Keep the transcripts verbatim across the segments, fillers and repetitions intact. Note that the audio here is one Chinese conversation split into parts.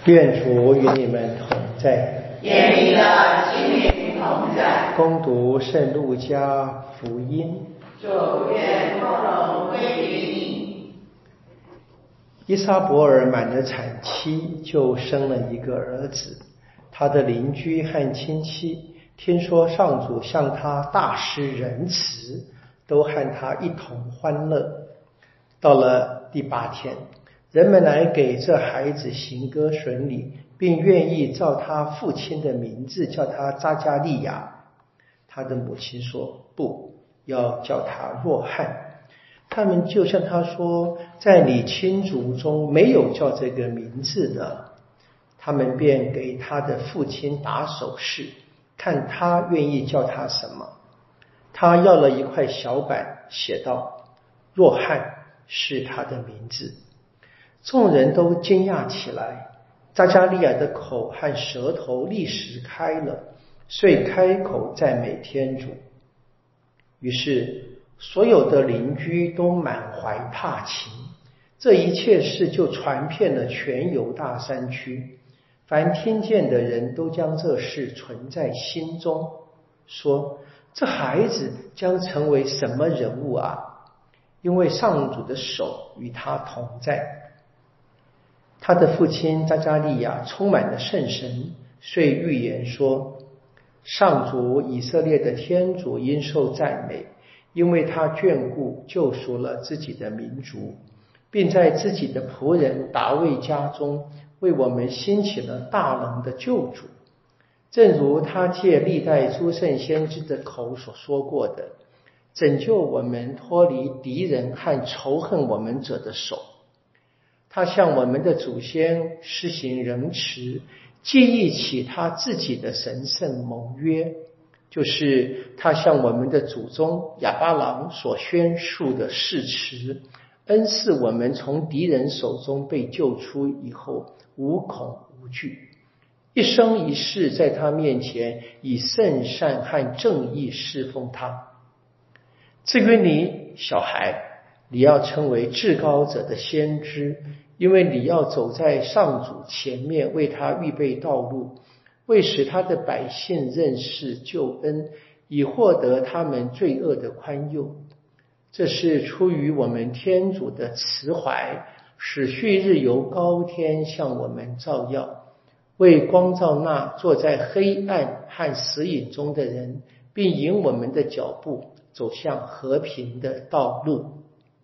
愿主与你们同在， 也与你的心灵同在。 恭读圣路加福音。 主愿光荣归于你。 伊撒伯尔满了产期，就生了一个儿子。他的邻居和亲戚听说上主向他大施仁慈，都和他一同欢乐。到了第八天，人们来给这孩子行割损礼，并愿意照他父亲的名字叫他扎加利亚。他的母亲说不，要叫他若翰。他们就向他说，在你亲族中没有叫这个名字的。他们便给他的父亲打手势，看他愿意叫他什么。他要了一块小板，写道：若翰是他的名字。众人都惊讶起来，扎加利亚的口和舌头立时开了，遂开口赞美天主。于是所有的邻居都满怀怕情，这一切事就传遍了全犹大山区。凡听见的人都将这事存在心中，说这孩子将成为什么人物啊？因为上主的手与他同在。他的父亲扎加利亚充满了圣神，遂预言说，上主以色列的天主应受赞美，因为他眷顾救赎了自己的民族，并在自己的仆人达味家中为我们兴起了大能的救主，正如他借历代诸圣先知的口所说过的，拯救我们脱离敌人和仇恨我们者的手。他向我们的祖先施行仁慈，记忆起他自己的神圣盟约，就是他向我们的祖宗亚巴郎所宣述的誓词，恩赐我们从敌人手中被救出以后无恐无惧，一生一世在他面前以圣善和正义侍奉他。至于你小孩，你要称为至高者的先知，因为你要走在上主前面，为他预备道路，为使他的百姓认识救恩，以获得他们罪恶的宽宥。这是出于我们天主的慈怀，使旭日由高天向我们照耀，为光照那坐在黑暗和死影中的人，并引我们的脚步走向和平的道路。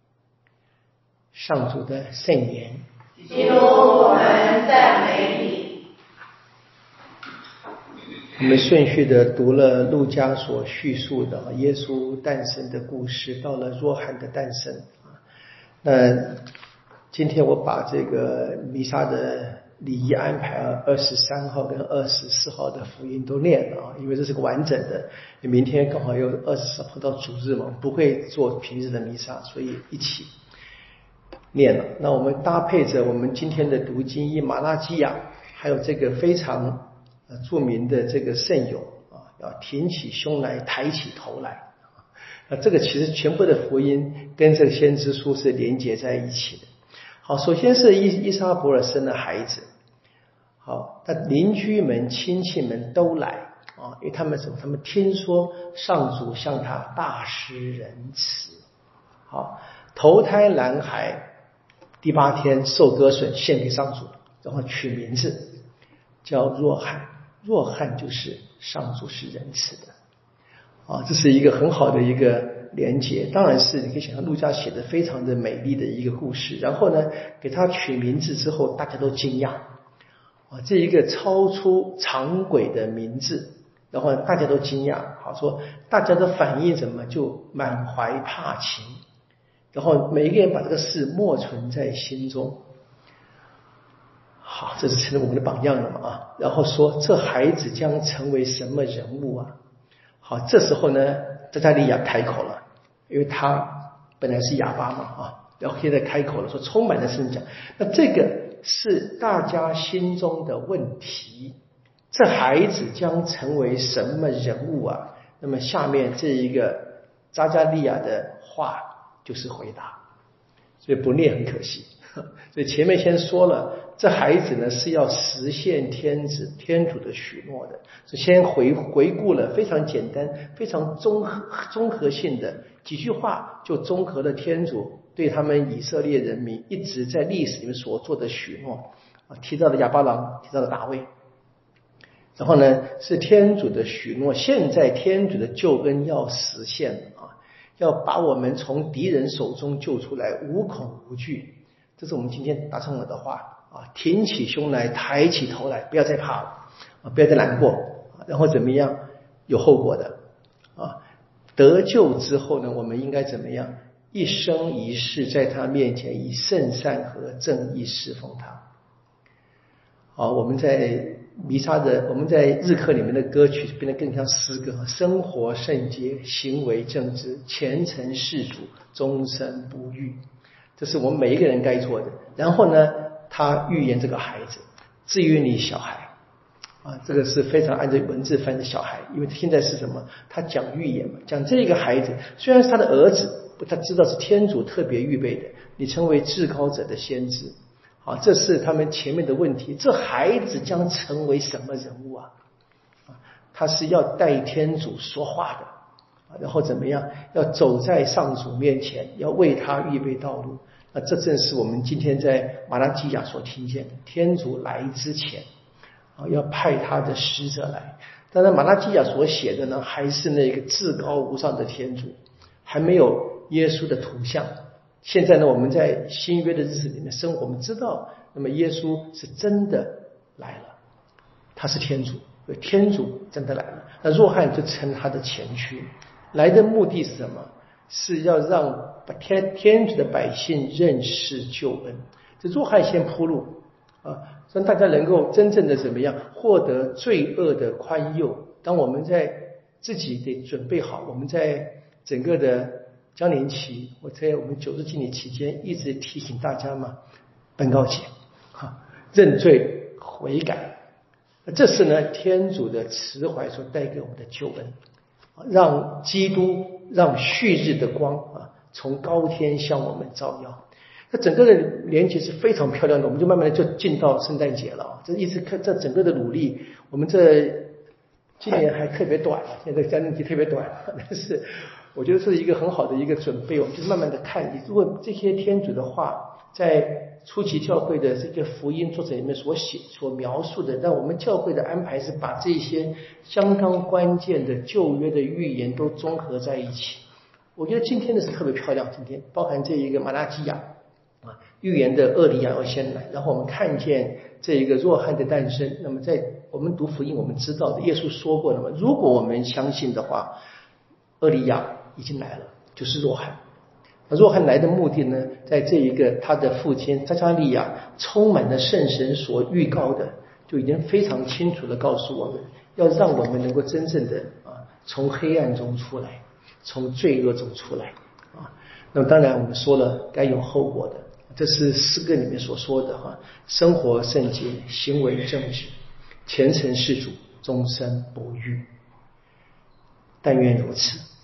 上主的圣言。 基督，我们赞美你。 我们顺序的读了路加所叙述的耶稣诞生的故事，到了若翰的诞生。那今天我把这个弥撒的礼仪安排了二十三号跟二十四号的福音都念了啊，因为这是个完整的。明天刚好有二十四号到主日嘛，不会做平日的弥撒，所以一起念了。那我们搭配着我们今天的读经以马拉基亚，还有这个非常著名的这个圣咏啊，要挺起胸来，抬起头来。那这个其实全部的福音跟这个先知书是连结在一起的。好，首先是伊伊撒伯尔生的孩子。好，那邻居们、亲戚们都来啊，因为他们什么？他们听说上主向他大施仁慈。好，头胎男孩。第八天受割损献给上主，然后取名字叫若翰。若翰就是上主是仁慈的啊，这是一个很好的一个连结。当然是你可以想象路加写的非常的美丽的一个故事，然后呢给他取名字之后大家都惊讶啊，这一个超出常轨的名字，然后大家都惊讶。好，说大家的反应怎么就满怀怕情，然后每一个人把这个事默存在心中。好，这是成了我们的榜样了嘛啊！然后说这孩子将成为什么人物啊？好，这时候呢，扎加利亚开口了，因为他本来是哑巴嘛啊，然后现在开口了，说充满了圣讲。那这个是大家心中的问题，这孩子将成为什么人物啊？那么下面这一个扎加利亚的话就是回答，所以不念很可惜。所以前面先说了这孩子呢是要实现天子天主的许诺的。是先回回顾了非常简单、非常综合综合性的几句话，就综合了天主对他们以色列人民一直在历史里面所做的许诺啊，提到了亚巴郎，提到了大卫。然后呢，是天主的许诺，现在天主的救恩要实现啊，要把我们从敌人手中救出来，无恐无惧。这是我们今天大圣母的话啊，挺起胸来，抬起头来，不要再怕了啊，不要再难过，然后怎么样？有后果的啊。得救之后呢，我们应该怎么样？一生一世在他面前以圣善和正义侍奉他。好，我们在弥撒的，我们在日课里面的歌曲变得更像诗歌：生活圣洁，行为正直，虔诚事主，终身不渝。这是我们每一个人该做的。然后呢，他预言这个孩子，至于你小孩啊，这个是非常按照文字翻的小孩，因为现在是什么？他讲预言嘛，讲这个孩子虽然是他的儿子，他知道是天主特别预备的，你成为至高者的先知。啊，这是他们前面的问题。这孩子将成为什么人物啊？他是要代天主说话的，然后怎么样？要走在上主面前，要为他预备道路。那这正是我们今天在马拉基亚所听见的，天主来之前啊，要派他的使者来。当然，马拉基亚所写的呢，还是那个至高无上的天主，还没有耶稣的图像。现在呢，我们在新约的日子里面生活，我们知道，那么耶稣是真的来了，他是天主，天主真的来了。那若翰就成他的前驱，来的目的是什么？是要让天天主的百姓认识救恩。这若翰先铺路啊，让大家能够真正的怎么样获得罪恶的宽宥。当我们在自己得准备好，我们在整个的将临期，我在我们九日敬礼期间一直提醒大家嘛，本告解啊，认罪悔改，这是呢天主的慈怀所带给我们的救恩，让基督让旭日的光啊从高天向我们照耀。那整个的连结是非常漂亮的，我们就慢慢的就进到圣诞节了。这一直看这整个的努力，我们这今年还特别短，现在将临期特别短，但是我觉得是一个很好的一个准备。我们就慢慢的看，如果这些天主的话在初期教会的这个福音作者里面所写所描述的，让我们教会的安排是把这些相当关键的旧约的预言都综合在一起。我觉得今天的是特别漂亮，今天包含这一个马拉基亚啊，预言的厄里亚要先来，然后我们看见这一个若翰的诞生。那么在我们读福音，我们知道的耶稣说过了嘛，如果我们相信的话，厄里亚已经来了，就是若翰。若翰来的目的呢，在这一个他的父亲扎加利亚充满了圣神所预告的，就已经非常清楚的告诉我们，要让我们能够真正的啊从黑暗中出来，从罪恶中出来啊。那么当然我们说了该有后果的，这是诗歌里面所说的哈、啊，生活圣洁，行为正直，虔诚事主，终身不渝。但愿如此。